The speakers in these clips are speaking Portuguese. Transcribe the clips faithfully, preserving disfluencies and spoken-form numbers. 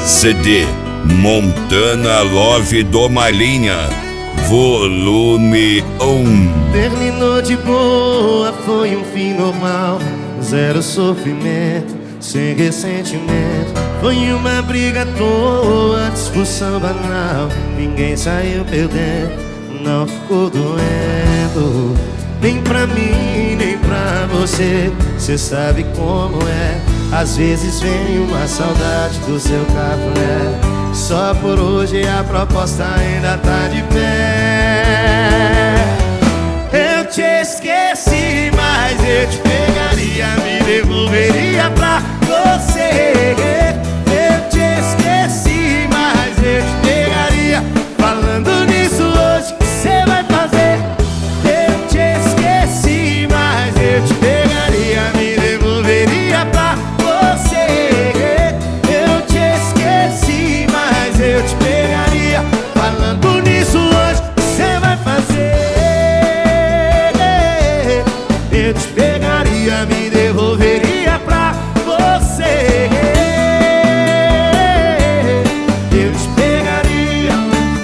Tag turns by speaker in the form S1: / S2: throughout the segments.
S1: C D Montana Love do Malinha, volume um.
S2: Terminou de boa, foi um fim normal, zero sofrimento, sem ressentimento. Foi uma briga à toa, discussão banal, ninguém saiu perdendo, não ficou doendo. Nem pra mim, nem pra você, cê sabe como é. Às vezes vem uma saudade do seu cafuné. Só por hoje a proposta ainda tá de pé. Eu te esqueci, mas eu te pegaria, me devolveria pra você. Eu te esqueci, mas eu te pegaria. Falando nisso hoje, o que cê vai fazer? Eu te esqueci, mas eu te pegaria, me devolveria pra você. Eu te esqueci, mas eu te pegaria. Falando nisso hoje, o que cê vai fazer? Eu te pegaria, me devolveria pra você. Eu te pegaria.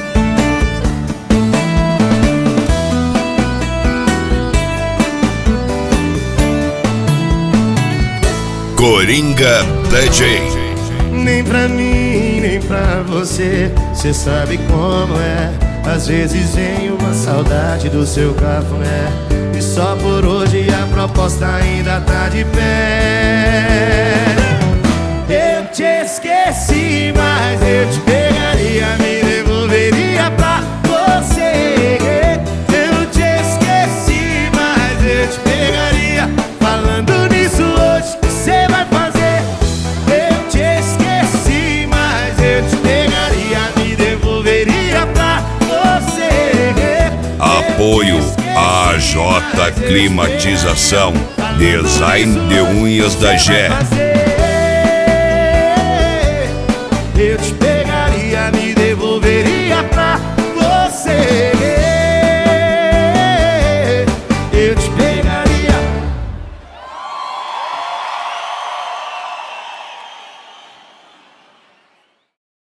S1: Coringa D J.
S2: Nem pra mim, nem pra você, cê sabe como é. Às vezes vem uma saudade do seu cafuné. E só por hoje a proposta ainda tá de pé. Eu te esqueci, mas eu te pegaria, me devolveria pra você. Eu te esqueci, mas eu te pegaria. Falando nisso hoje, o que cê vai fazer? Eu te esqueci, mas eu te pegaria, me devolveria pra você.
S1: Apoio A J Climatização, design de unhas da Gé.